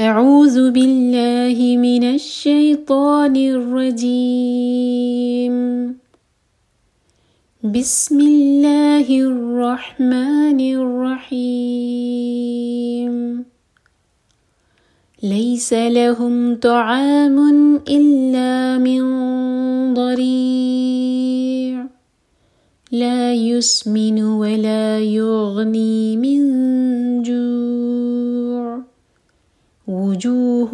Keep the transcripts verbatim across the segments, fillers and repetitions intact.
أعوذ بالله من الشيطان الرجيم بسم الله الرحمن الرحيم ليس لهم طعام إلا من ضريع لا يسمن ولا يغني من جوع وجوه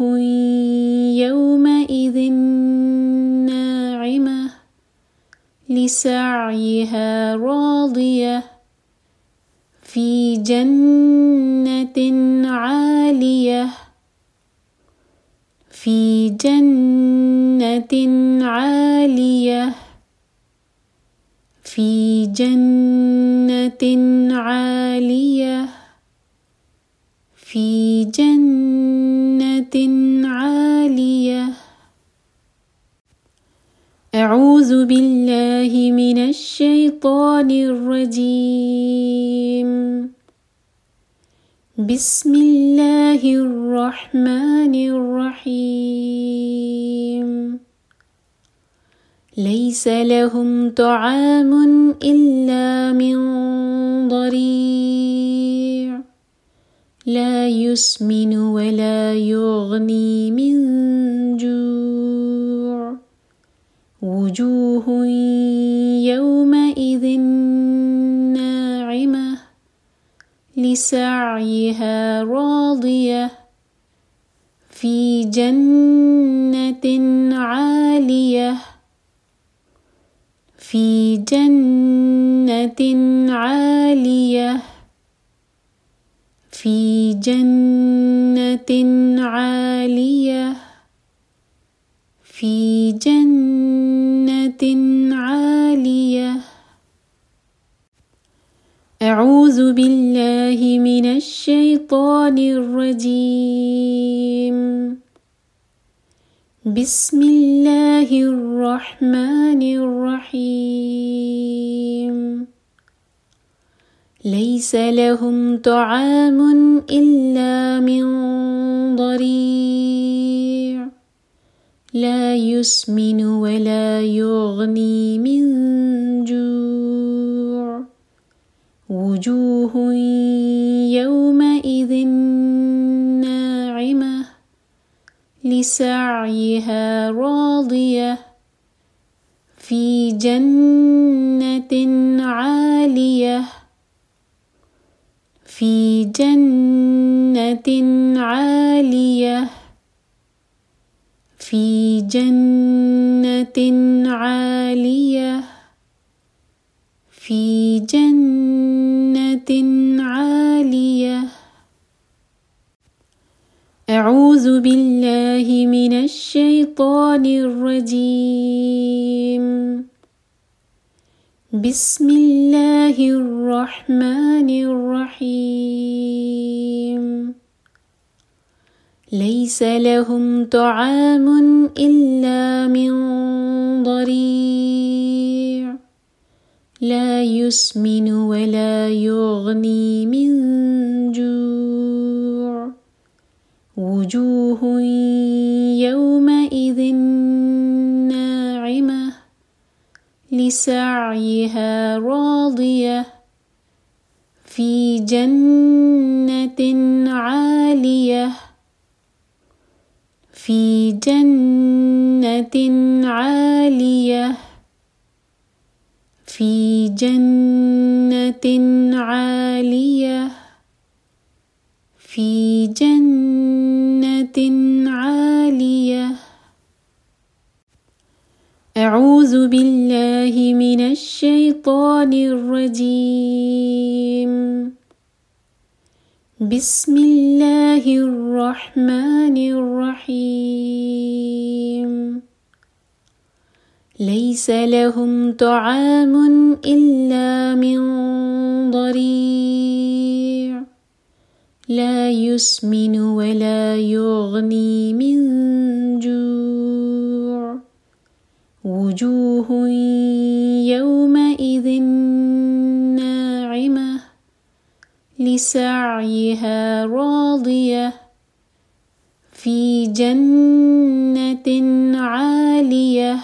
يومئذ ناعمة لسعيها راضية في جنة عالية في جنة عالية في جنة عالية في جنة عالية أعوذ بالله من الشيطان الرجيم بسم الله الرحمن الرحيم ليس لهم طعام إلا من ضريع لا يسمن ولا يغني من جوع وجوه يومئذ ناعمة لسعيها راضية في جنة عالية في جنة عالية في جنة عالية في جنة عالية أعوذ بالله من الشيطان الرجيم بسم الله الرحمن الرحيم ليس لهم طعام إلا من ضريع لا يسمن ولا يغني من جوع وجوه يومئذ ناعمة لسعيها راضية في جنة عالية في جنة عالية في جنة عالية في جنة عالية أعوذ بالله من الشيطان الرجيم بسم الله الرحمن الرحيم ليس لهم طعام إلا من ضريع لا يسمن ولا يغني من جوع وجوه يومئذ ناعمة لسعيها راضية في جنة عالية في جنة عالية في جنة عالية في جنة عالية أعوذ بالله من الشيطان الرجيم بسم الله الرحمن الرحيم ليس لهم طعام إلا من ضريع لا يسمن ولا يغني من جوع وجوه يومئذ ناعمة لسعيها راضية في جنة عالية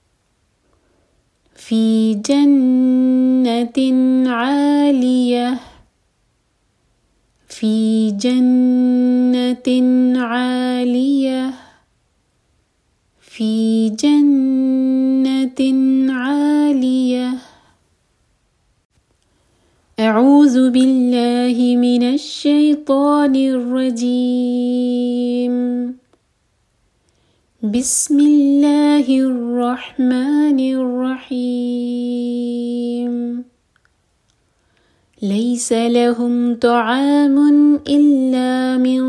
في جنة عالية في جنة عالية في جنة عالية. أعوذ بالله من الشيطان الرجيم. بسم الله الرحمن الرحيم. ليس لهم طعام إلا من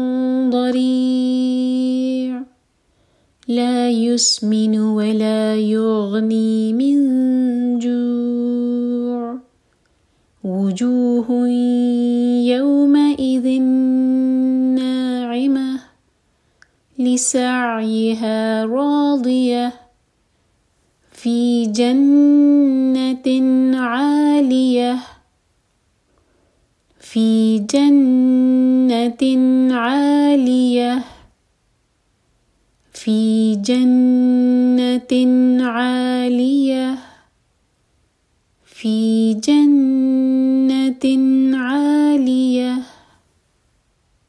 ضريع لا يسمن ولا يغني من جوع وجوه يومئذ ناعمة لسعيها راضية في جنة عالية في جنة عالية في جنة عالية في جنة